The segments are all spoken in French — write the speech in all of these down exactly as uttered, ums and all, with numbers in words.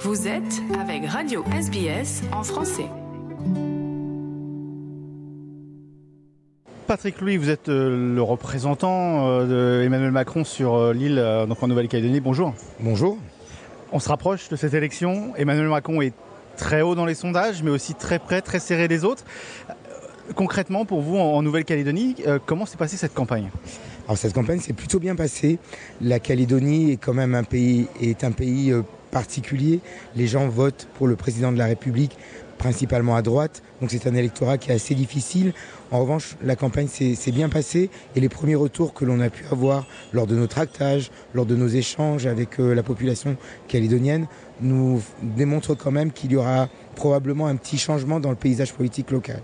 Vous êtes avec Radio S B S en français. Patrick Louis, vous êtes euh, le représentant euh, d'Emmanuel Macron sur euh, l'île, euh, donc en Nouvelle-Calédonie. Bonjour. Bonjour. On se rapproche de cette élection. Emmanuel Macron est très haut dans les sondages, mais aussi très près, très serré des autres. Euh, concrètement, pour vous, en, en Nouvelle-Calédonie, euh, comment s'est passée cette campagne ? Alors cette campagne s'est plutôt bien passée. La Calédonie est quand même un pays, est un pays euh, particulier. Les gens votent pour le président de la République, principalement à droite. Donc c'est un électorat qui est assez difficile. En revanche, la campagne s'est, s'est bien passée et les premiers retours que l'on a pu avoir lors de nos tractages, lors de nos échanges avec euh, la population calédonienne, nous démontrent quand même qu'il y aura probablement un petit changement dans le paysage politique local.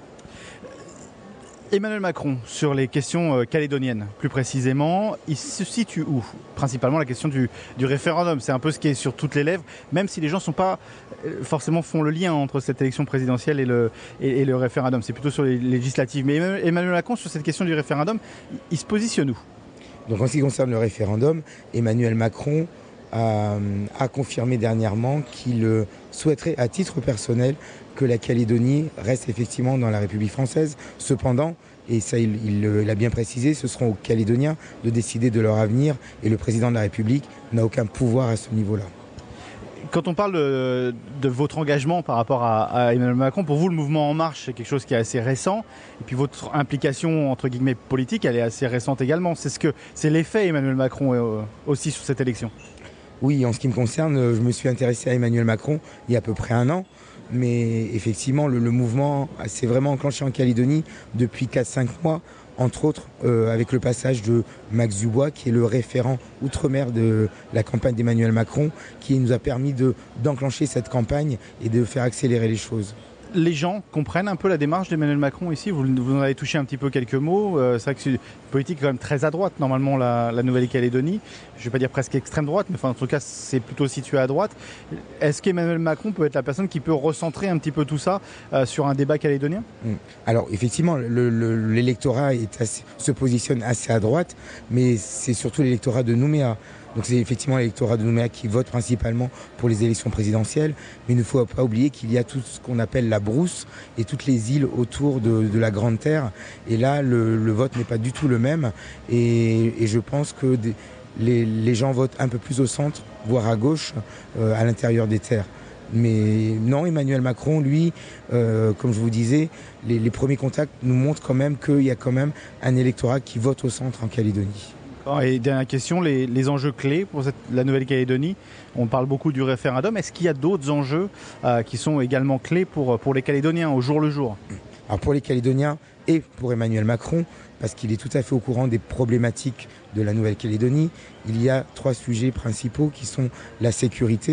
Emmanuel Macron, sur les questions euh, calédoniennes, plus précisément, il se situe où ? Principalement la question du, du référendum. C'est un peu ce qui est sur toutes les lèvres, même si les gens sont pas euh, forcément font le lien entre cette élection présidentielle et le, et, et le référendum. C'est plutôt sur les législatives. Mais Emmanuel Macron, sur cette question du référendum, il, il se positionne où ? Donc en ce qui concerne le référendum, Emmanuel Macron a, a confirmé dernièrement qu'il euh, souhaiterait, à titre personnel, que la Calédonie reste effectivement dans la République française. Cependant, et ça il, il l'a bien précisé, ce seront aux Calédoniens de décider de leur avenir et le président de la République n'a aucun pouvoir à ce niveau-là. Quand on parle de, de votre engagement par rapport à, à Emmanuel Macron, pour vous le mouvement En Marche c'est quelque chose qui est assez récent et puis votre implication entre guillemets politique elle est assez récente également. C'est, ce que, c'est l'effet Emmanuel Macron euh, aussi sur cette élection. Oui, en ce qui me concerne, je me suis intéressé à Emmanuel Macron il y a à peu près un an. Mais effectivement, le, le mouvement s'est vraiment enclenché en Calédonie depuis quatre à cinq mois, entre autres euh, avec le passage de Max Dubois, qui est le référent outre-mer de la campagne d'Emmanuel Macron, qui nous a permis de, d'enclencher cette campagne et de faire accélérer les choses. Les gens comprennent un peu la démarche d'Emmanuel Macron ici. Vous, vous en avez touché un petit peu quelques mots. Euh, c'est vrai que c'est une politique quand même très à droite, normalement, la, la Nouvelle-Calédonie. Je ne vais pas dire presque extrême droite, mais enfin, en tout cas, c'est plutôt situé à droite. Est-ce qu'Emmanuel Macron peut être la personne qui peut recentrer un petit peu tout ça euh, sur un débat calédonien ? Alors, effectivement, le, le, l'électorat est assez, se positionne assez à droite, mais c'est surtout l'électorat de Nouméa. Donc c'est effectivement l'électorat de Nouméa qui vote principalement pour les élections présidentielles. Mais il ne faut pas oublier qu'il y a tout ce qu'on appelle la brousse et toutes les îles autour de, de la Grande Terre. Et là, le, le vote n'est pas du tout le même. Et, et je pense que des, les, les gens votent un peu plus au centre, voire à gauche, euh, à l'intérieur des terres. Mais non, Emmanuel Macron, lui, euh, comme je vous disais, les, les premiers contacts nous montrent quand même qu'il y a quand même un électorat qui vote au centre en Calédonie. Et dernière question, les, les enjeux clés pour cette, la Nouvelle-Calédonie, on parle beaucoup du référendum. Est-ce qu'il y a d'autres enjeux euh, qui sont également clés pour, pour les Calédoniens au jour le jour ? Alors pour les Calédoniens et pour Emmanuel Macron, parce qu'il est tout à fait au courant des problématiques de la Nouvelle-Calédonie, il y a trois sujets principaux qui sont la sécurité,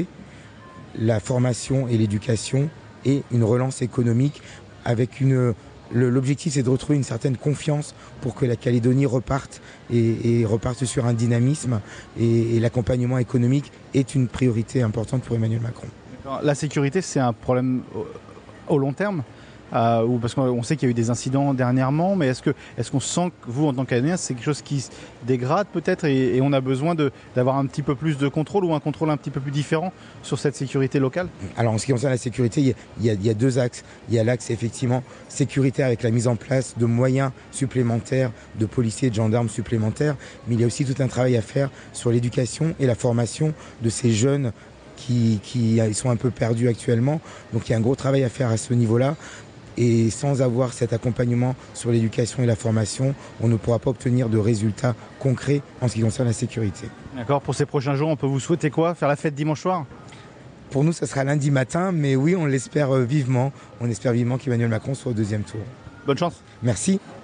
la formation et l'éducation et une relance économique avec une... Le, l'objectif, c'est de retrouver une certaine confiance pour que la Calédonie reparte et, et reparte sur un dynamisme. Et, et l'accompagnement économique est une priorité importante pour Emmanuel Macron. La sécurité, c'est un problème au, au long terme euh, ou parce qu'on sait qu'il y a eu des incidents dernièrement, mais est-ce, que, est-ce qu'on sent que vous, en tant que Canadien, c'est quelque chose qui se dégrade peut-être et, et on a besoin de, d'avoir un petit peu plus de contrôle ou un contrôle un petit peu plus différent sur cette sécurité locale ? Alors en ce qui concerne la sécurité, il y, a, il, y a, il y a deux axes. Il y a l'axe effectivement sécuritaire avec la mise en place de moyens supplémentaires, de policiers et de gendarmes supplémentaires, mais il y a aussi tout un travail à faire sur l'éducation et la formation de ces jeunes qui, qui sont un peu perdus actuellement. Donc il y a un gros travail à faire à ce niveau-là. Et sans avoir cet accompagnement sur l'éducation et la formation, on ne pourra pas obtenir de résultats concrets en ce qui concerne la sécurité. D'accord, pour ces prochains jours, on peut vous souhaiter quoi ? Faire la fête dimanche soir ? Pour nous, ça sera lundi matin, mais oui, on l'espère vivement. On espère vivement qu'Emmanuel Macron soit au deuxième tour. Bonne chance. Merci.